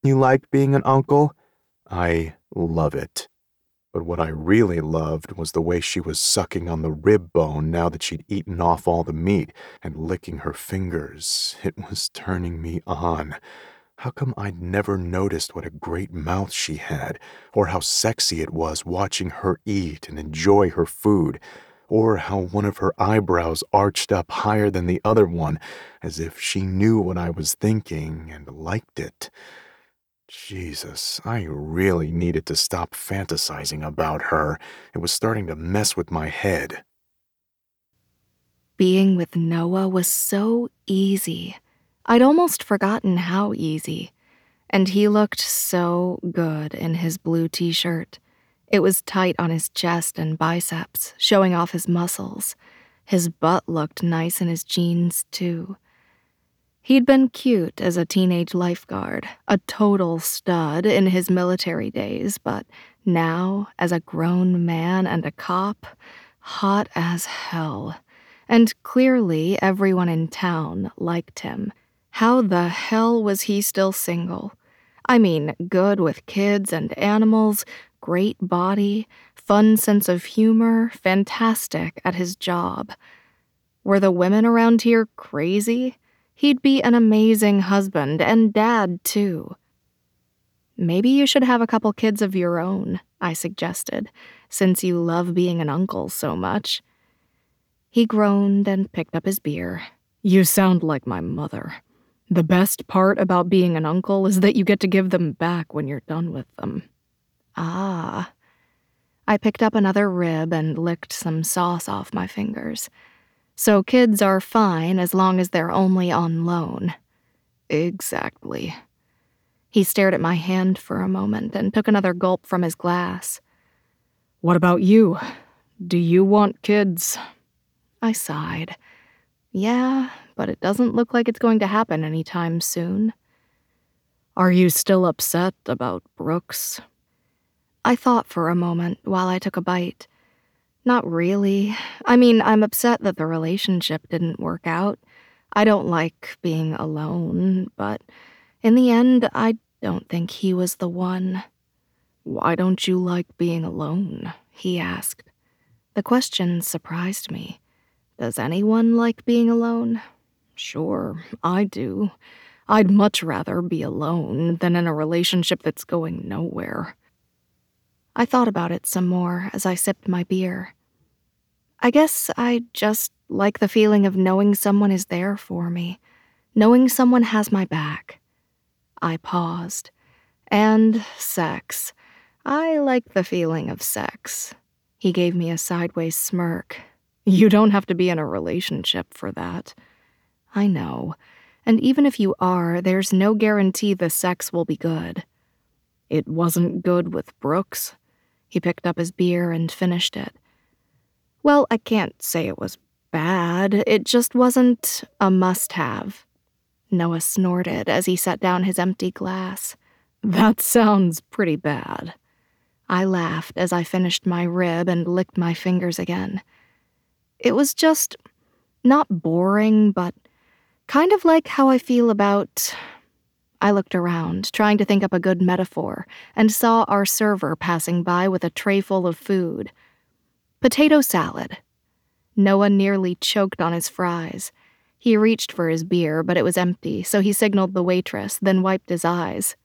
You like being an uncle? I love it. But what I really loved was the way she was sucking on the rib bone now that she'd eaten off all the meat and licking her fingers. It was turning me on. How come I'd never noticed what a great mouth she had, or how sexy it was watching her eat and enjoy her food, or how one of her eyebrows arched up higher than the other one, as if she knew what I was thinking and liked it. Jesus, I really needed to stop fantasizing about her. It was starting to mess with my head. Being with Noah was so easy. I'd almost forgotten how easy. And he looked so good in his blue t-shirt. It was tight on his chest and biceps, showing off his muscles. His butt looked nice in his jeans, too. He'd been cute as a teenage lifeguard, a total stud in his military days, but now, as a grown man and a cop, hot as hell. And clearly everyone in town liked him. How the hell was he still single? I mean, good with kids and animals, great body, fun sense of humor, fantastic at his job. Were the women around here crazy? He'd be an amazing husband and dad, too. Maybe you should have a couple kids of your own, I suggested, since you love being an uncle so much. He groaned and picked up his beer. You sound like my mother. The best part about being an uncle is that you get to give them back when you're done with them. Ah. I picked up another rib and licked some sauce off my fingers. So kids are fine as long as they're only on loan. Exactly. He stared at my hand for a moment and took another gulp from his glass. What about you? Do you want kids? I sighed. Yeah, but it doesn't look like it's going to happen anytime soon. Are you still upset about Brooks? I thought for a moment while I took a bite. Not really. I mean, I'm upset that the relationship didn't work out. I don't like being alone, but in the end, I don't think he was the one. Why don't you like being alone? He asked. The question surprised me. Does anyone like being alone? Sure, I do. I'd much rather be alone than in a relationship that's going nowhere. I thought about it some more as I sipped my beer. I guess I just like the feeling of knowing someone is there for me, knowing someone has my back. I paused. And sex. I like the feeling of sex. He gave me a sideways smirk. You don't have to be in a relationship for that. I know. And even if you are, there's no guarantee the sex will be good. It wasn't good with Brooks. He picked up his beer and finished it. Well, I can't say it was bad. It just wasn't a must-have. Noah snorted as he set down his empty glass. That sounds pretty bad. I laughed as I finished my rib and licked my fingers again. It was just not boring, but kind of like how I feel about... I looked around, trying to think up a good metaphor, and saw our server passing by with a tray full of food. Potato salad. Noah nearly choked on his fries. He reached for his beer, but it was empty, so he signaled the waitress, then wiped his eyes.